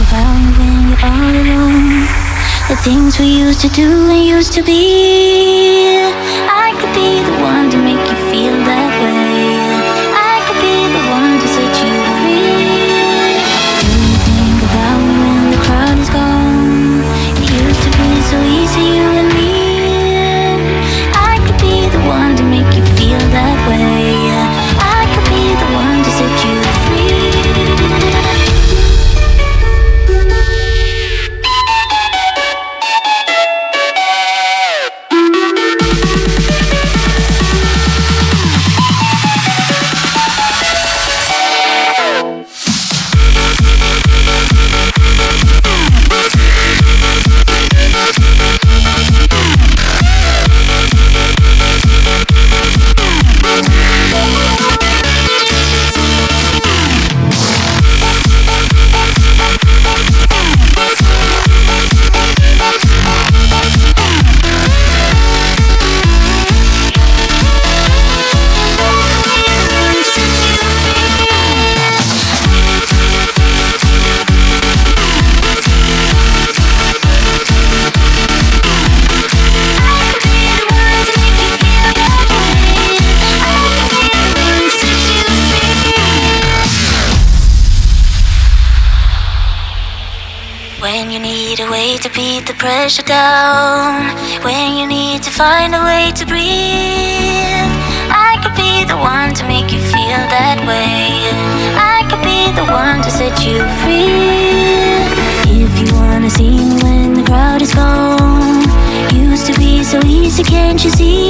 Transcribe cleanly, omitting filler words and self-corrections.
about me when you're all alone. The things we used to do and used to be. I could be the one to make you feel that way. I could be the one to set you free. Do you think about me when the crowd is gone? It used to be so easy, you and me. I could be the one to make you feel that way. I could be the one to set you free. When you need a way to beat the pressure down, when you need to find a way to breathe, I could be the one to make you feel that way. I could be the one to set you free. If you wanna see me when the crowd is gone, used to be so easy, can't you see?